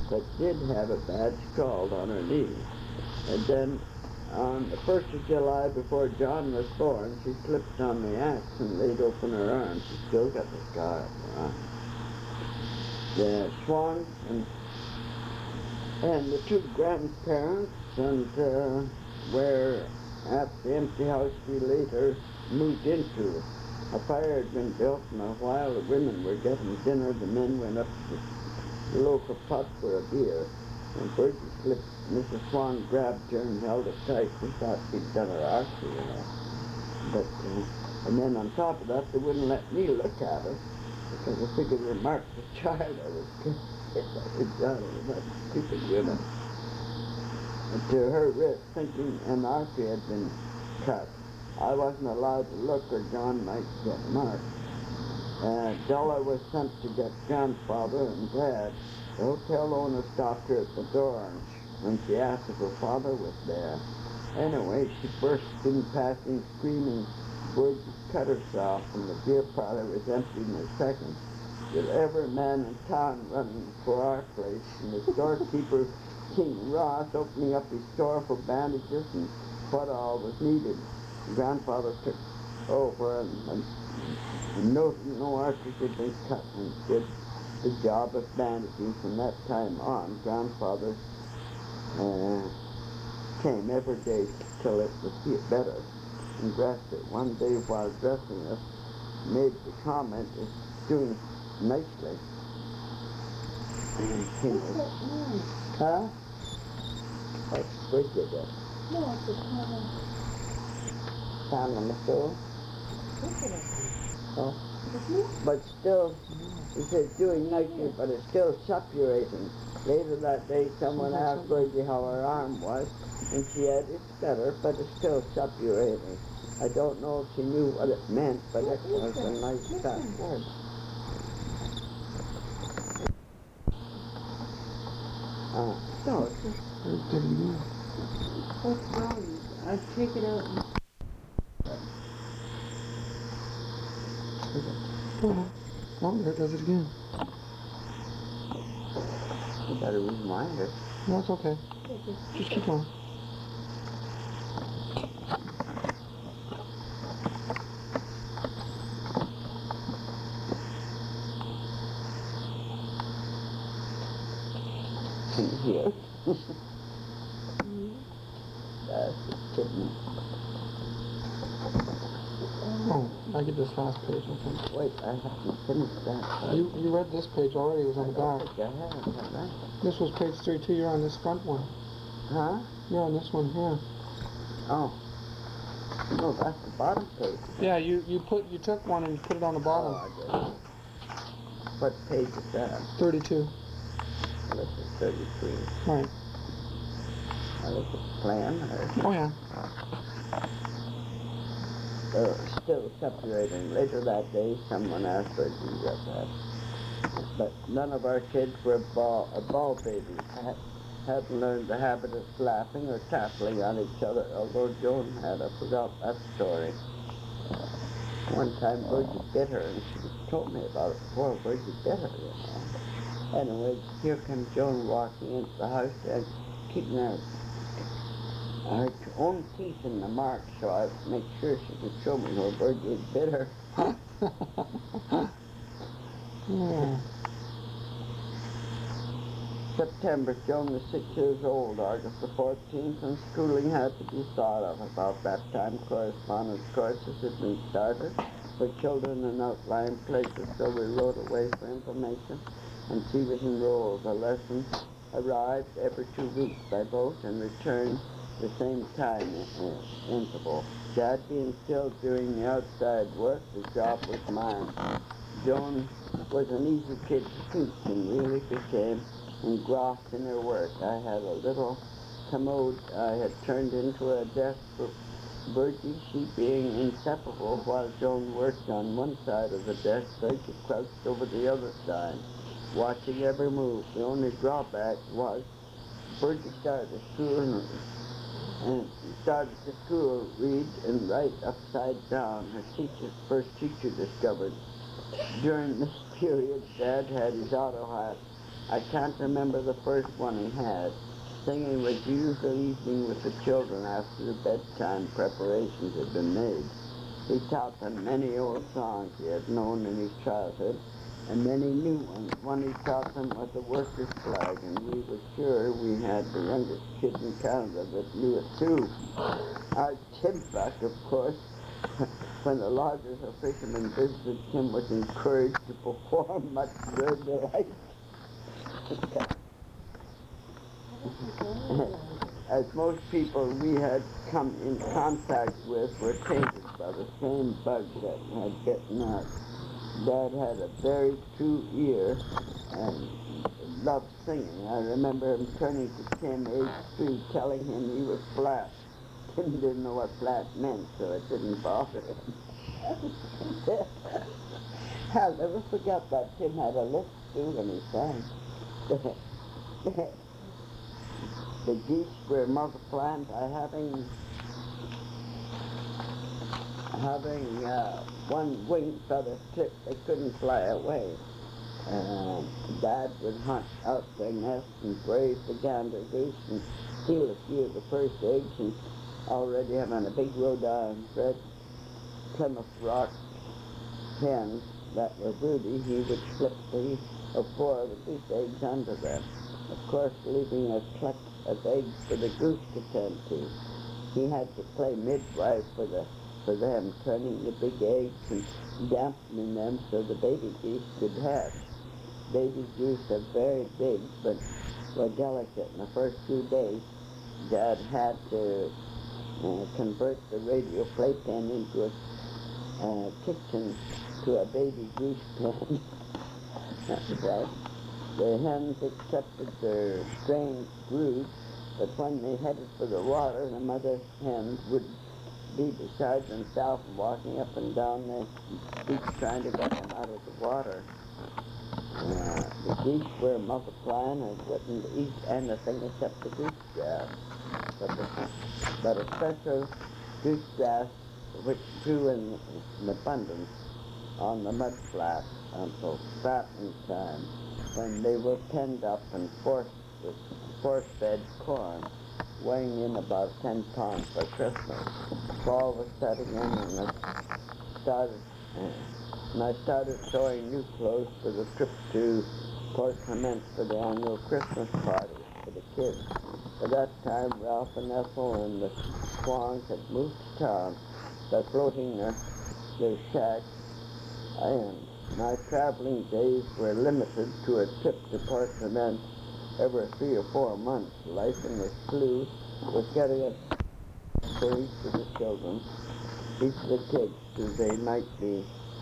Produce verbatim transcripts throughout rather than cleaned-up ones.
but did have a badge scrawled on her knee. And then on the first of July, before John was born, she slipped on the axe and laid open her arm. She still got the scar on her arm. The Swan and, and the two grandparents and uh, were at the empty house we later moved into. A fire had been built, and while the women were getting dinner, the men went up to the local pub for a beer. And Bertie slipped. Missus Swan grabbed her and held it tight. We thought she'd done her archery, you know. But, uh, and then on top of that, they wouldn't let me look at her because I figured they marked the child I was killed. That stupid women. And to her wrist, thinking an artery had been cut. I wasn't allowed to look or John might get marked. Uh, Della was sent to get grandfather and dad. The hotel owner stopped her at the door and when she asked if her father was there. Anyway, she burst in passing, screaming. Word cut herself, and the beer parlor was empty in a second. With every man in town running for our place, and the storekeeper, King Ross, opening up his store for bandages and what all was needed. Grandfather took over and, and, and no, no arteries had been cut and did the job of bandaging. From that time on, Grandfather uh, came every day till it would get better and dressed it. One day while dressing us, made the comment, it's doing nicely. And he was, huh? What's Bridget at? No, it's a common. Found on the floor? Oh. But still, he says doing nicely, but it's still suppurating. Later that day, someone asked Virgie how her arm was, and she said, it's better, but it's still suppurating. I don't know if she knew what it meant, but it was a nice fat word. Uh, so, What's wrong? I'll take it out. Oh, there it does it again. you better remind her. No, it's okay. Just keep going. Here. That's a kitten. Oh, I get this last page, I think. Wait, I haven't finished that. You you read this page already, it was on the I back. think I haven't, have I? This was page thirty-two, you're on this front one. Huh? You're on this one here. Oh. No, that's the bottom page. Yeah, you, you put you took one and you put it on the bottom. Oh, I did. What page is that? thirty-two. This is thirty-three. Right. I look at the plan. Or, Oh yeah. uh, still separating. Later that day, someone asked her to do that. But none of our kids were ball, uh, ball babies. Had, hadn't learned the habit of slapping or tackling on each other, although Joan had. I forgot that story. One time, Virgie bit her, and she told me about it before. Virgie bit her, you know. Anyway, here comes Joan walking into the house and keeping her, her own teeth in the mark, so I make sure she could show me where Virgie had bit her. Yeah. September, Joan was six years old, August the fourteenth, and schooling had to be thought of. About that time, correspondence courses had been started for children in outlying places, so we wrote away for information, and she was enrolled. The lessons arrived every two weeks by boat and returned the same time uh, interval. Dad being still doing the outside work, the job was mine. Joan was an easy kid to teach and really became engrossed in her work. I had a little commode I had turned into a desk for Virgie, she being inseparable while Joan worked on one side of the desk, Virgie crouched over the other side, watching every move. The only drawback was Virgie started to school and, and started to school, read and write upside down. Her teacher, first teacher discovered. During this period, Dad had his auto hat I can't remember the first one he had. Singing was usual evening with the children after the bedtime preparations had been made. He taught them many old songs he had known in his childhood, and many new ones. One he taught them was the workers' flag, and we were sure we had the youngest kid in Canada that knew it too. Our Tim Buck, of course, when the lodgers or fishermen visited him, was encouraged to perform much to their delight. As most people we had come in contact with were tainted by the same bug that had bitten us. Dad had a very true ear and loved singing. I remember him turning to Tim, age three, telling him he was flat. Tim didn't know what flat meant, so it didn't bother him. I'll never forget that. Tim had a lisp too when he sang. The geese were multiplying by having having uh, one wing feather clipped. They couldn't fly away. Uh, Dad would hunt out their nest and brave the gander goose and steal a few of the first eggs, and already having a big Rhode Island red Plymouth Rock hens that were broody, he would slip three or four of the goose eggs under them. Of course, leaving a cluck of eggs for the goose to tend to. He had to play midwife for the for them, turning the big eggs and dampening them so the baby geese could hatch. Baby goose are very big, but were delicate. In the first few days, Dad had to uh, convert the radio playpen into a uh, kitchen to a baby goose pen. That's right. The hens accepted their strange brood, but when they headed for the water, the mother hens would be beside themselves walking up and down the beach trying to get them out of the water. Uh, the geese were multiplying and wouldn't eat anything except the goose grass. But, the, but a special goose grass which grew in, in abundance on the mud flat until fattening time, when they were penned up and forced with force-fed corn, weighing in about ten pounds by Christmas. Fall was setting in, and I started, uh, and I started sewing new clothes for the trip to Port Clement for the annual Christmas party for the kids. By that time, Ralph and Ethel and the Swans had moved to town by floating their, their shacks in. My traveling days were limited to a trip to Port Clement every three or four months. Life in the slough was getting a for each of the children, each of the kids, as they might be,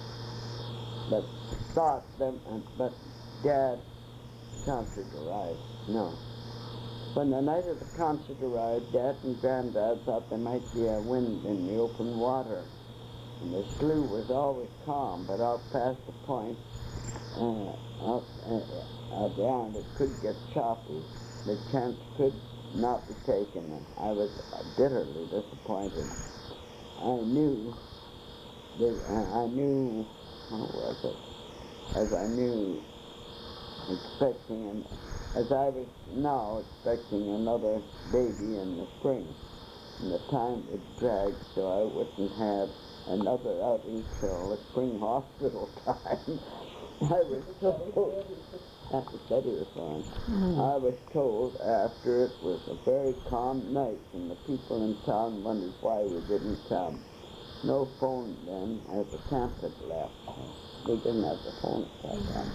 but thought them, but Dad concert arrived. No. When the night of the concert arrived, Dad and Granddad thought there might be a wind in the open water. And the slough was always calm, but out past the point, uh, out, uh, out beyond, it could get choppy. The chance could not be taken, and I was bitterly disappointed. I knew, that, uh, I knew, how was it, as I knew, expecting, an, as I was now expecting another baby in the spring, and the time would drag so I wouldn't have another outing till the spring hospital time. I was told, after Betty was born, Mm. I was told after it was a very calm night and the people in town wondered why we didn't come. No phone then, as the camp had left. We didn't have the phone at that time.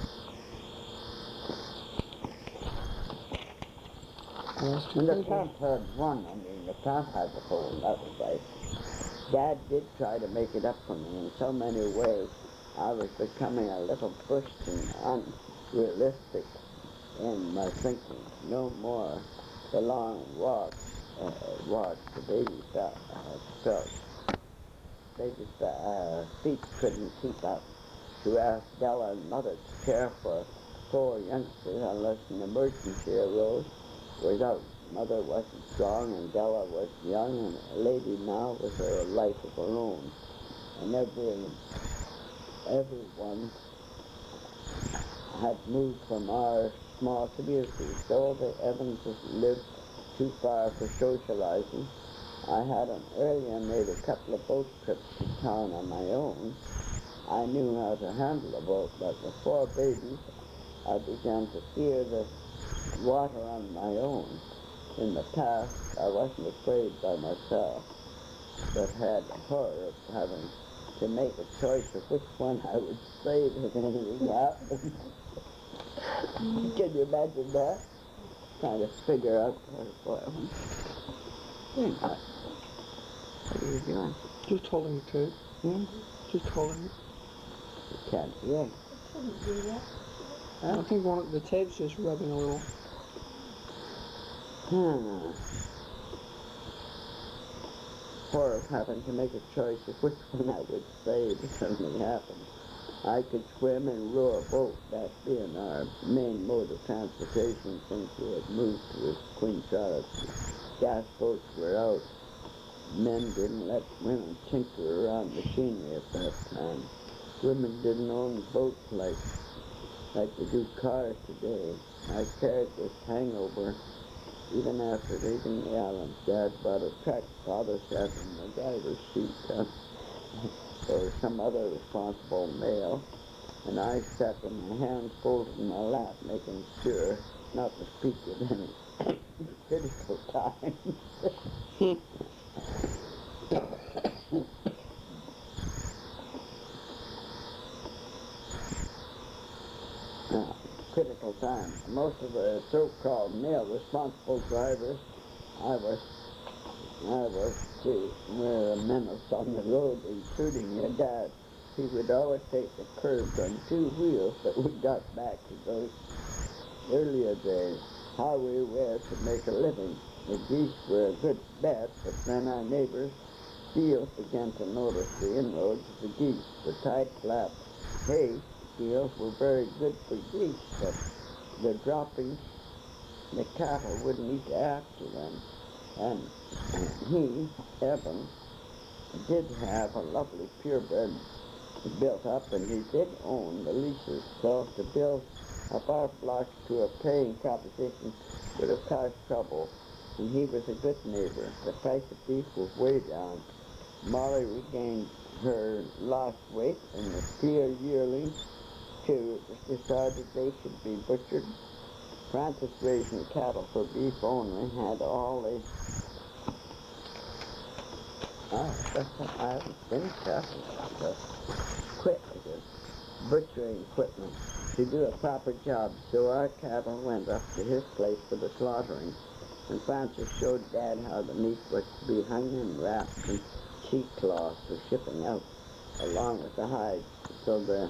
Well, that's too And the bad. camp had one, I mean, the camp had the phone, that was right. Dad did try to make it up for me in so many ways. I was becoming a little pushed and unrealistic in my thinking. No more the long walk, uh, walk the baby felt. Uh, felt. Baby uh, feet couldn't keep up. To ask Della and Mother to care for four youngsters unless an emergency arose was out. Mother wasn't strong and Della was young and a lady now with her life of her own. And every, everyone had moved from our small community, so the Evanses lived too far for socializing. I had an earlier made a couple of boat trips to town on my own. I knew how to handle a boat, but with four babies, I began to fear the water on my own. In the past, I wasn't afraid by myself, but had the horror of having to make a choice of which one I would save if anything happened. Can you imagine that? Trying to figure out, oh boy, you're not. What are you doing? Just holding the tape. Hmm? Just holding it. You can't see it. Shouldn't do that. I think one of the tape's just rubbing a little. Hmm. Horror of having to make a choice of which one I would save if something happened. I could swim and row a boat, that being our main mode of transportation since we had moved to Queen Charlotte. Gas boats were out. Men didn't let women tinker around machinery at that time. Women didn't own boats like like they do cars today. I carried this hangover even after leaving the island. Dad bought a truck. Father sat in the driver's seat uh, or some other responsible male, and I sat with my hands folded in my lap, making sure not to speak at any critical times. Now, critical times. Most of the so-called male responsible drivers, I was, I was too, were a menace on the road, including your dad. He would always take the curbs on two wheels, but we got back to those earlier days, how we were to make a living. The geese were a good bet, but then our neighbors, seals, began to notice the inroads of the geese. The tight flap hay seals were very good for geese, but the droppings, the cattle wouldn't eat after them. And he, Evan, did have a lovely purebred built up, and he did own the leases, so to build up our flocks to a paying proposition would have caused trouble, and he was a good neighbor. The price of beef was way down. Molly regained her lost weight, and the clear yearlings too decided they should be butchered. Francis, raising cattle for beef only, had all the oh, that's what I haven't been cattle, the equipment, the butchering equipment to do a proper job. So our cattle went up to his place for the slaughtering, and Francis showed Dad how the meat was to be hung and wrapped in sheep cloth for shipping out, along with the hide. So the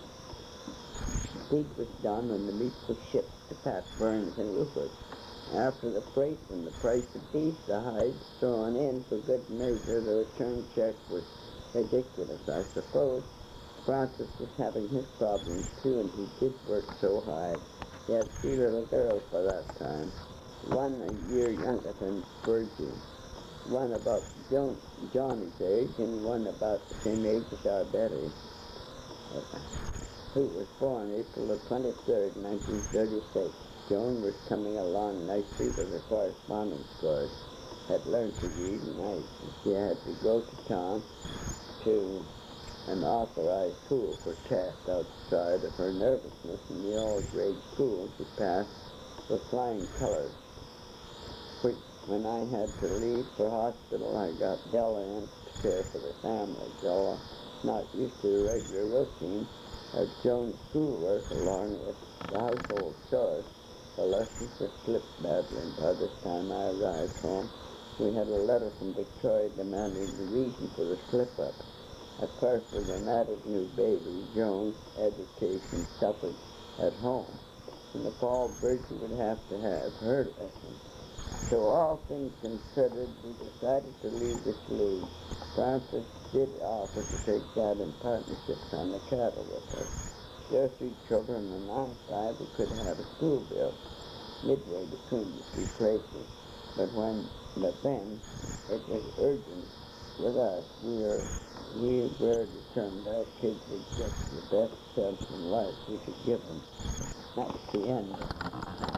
deed was done and the meat was shipped to Pat Burns in Rupert. After the freight and the price of beef, the hides thrown in for good measure, the return check was ridiculous. I suppose Francis was having his problems too, and he did work so hard. He had three little girls by that time, one a year younger than Virgie, one about John, Johnny's age, and one about the same age as our Betty, uh, who was born April the twenty-third, nineteen thirty-six. Joan was coming along nicely with her correspondence scores, had learned to read and write, and she had to go to town to an authorized school for tests outside of her nervousness in the old grade school she passed with flying colors. Which, when I had to leave for hospital, I got Della in to care for the family. Della, not used to the regular routine of Joan's schoolwork along with the household chores. The lessons were slipped badly, and by this time I arrived home. We had a letter from Victoria demanding the reason for the slip-up. Of course, with an added new baby, Joan's education suffered at home. In the fall, Virgie would have to have her lesson. So all things considered, we decided to leave the slough. Francis did offer to take Dad in partnerships on the cattle with us. There are three children, and I thought we could have a school built midway between the two places. But when, but then, it was urgent with us. We were, we were determined our kids would get the best chance in life we could give them. That's the end.